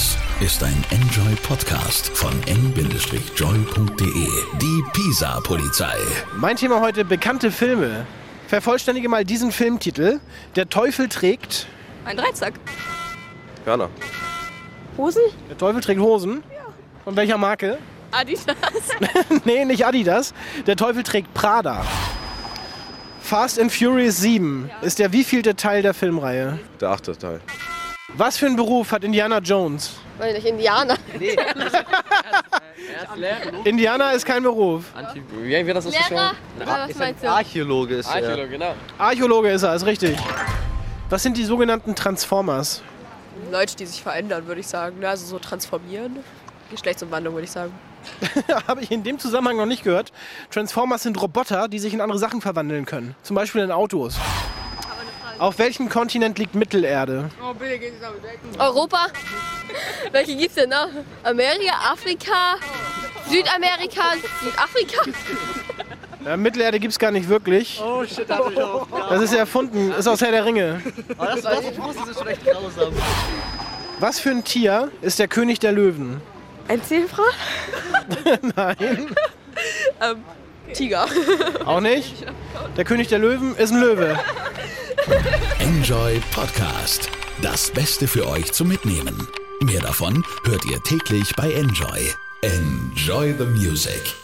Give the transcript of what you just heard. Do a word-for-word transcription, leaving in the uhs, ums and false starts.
Das ist ein Enjoy-Podcast von n joy punkt de. Die Pisa-Polizei. Mein Thema heute: bekannte Filme. Vervollständige mal diesen Filmtitel. Der Teufel trägt... Ein Dreizack. Hörner. Hosen? Der Teufel trägt Hosen. Ja. Von welcher Marke? Adidas. Nee, nicht Adidas. Der Teufel trägt Prada. Fast and Furious sieben ja. ist der wievielte Teil der Filmreihe? Der achte Teil. Was für einen Beruf hat Indiana Jones? Weil nicht Indianer. Nee. Indianer ist kein Beruf. Anti- Wie wird das Lehrer? Oder was meinst du? Archäologe ist er. Archäologe, genau. Archäologe ist er, ist richtig. Was sind die sogenannten Transformers? Leute, die sich verändern, würde ich sagen. Also so transformieren. Geschlechtsumwandlung, würde ich sagen. Habe ich in dem Zusammenhang noch nicht gehört. Transformers sind Roboter, die sich in andere Sachen verwandeln können. Zum Beispiel in Autos. Auf welchem Kontinent liegt Mittelerde? Europa? Welche gibt's denn noch? Amerika, Afrika, Südamerika, Südafrika? Ja, Mittelerde gibt's gar nicht wirklich. Oh shit, da hab ich auch. Das ist erfunden, ist aus Herr der Ringe. Aber das, das, das ist schon echt grausam. Was für ein Tier ist der König der Löwen? Ein Zebra? Nein. ähm, Tiger. Auch nicht? Der König der Löwen ist ein Löwe. Enjoy Podcast. Das Beste für euch zum Mitnehmen. Mehr davon hört ihr täglich bei Enjoy. Enjoy the music.